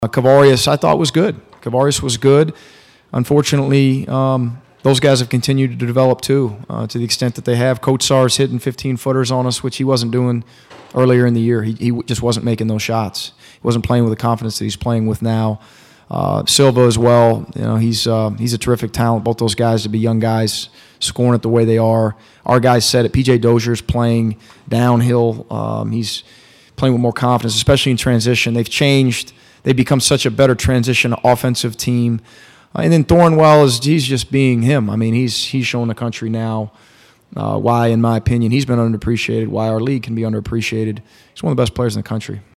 Kavarius, I thought, was good. Kavarius was good. Unfortunately, those guys have continued to develop too, to the extent that they have. Coach Sarr's hitting 15-footers on us, which he wasn't doing earlier in the year. He just wasn't making those shots. He wasn't playing with the confidence that he's playing with now. Silva as well. He's a terrific talent. Both those guys to be young guys scoring it the way they are. Our guys said it. P.J. Dozier's playing downhill. He's playing with more confidence, especially in transition. They've changed. They've become such a better transition offensive team. And then Thornwell he's just being him. I mean, he's shown the country now why, in my opinion, he's been underappreciated, why our league can be underappreciated. He's one of the best players in the country.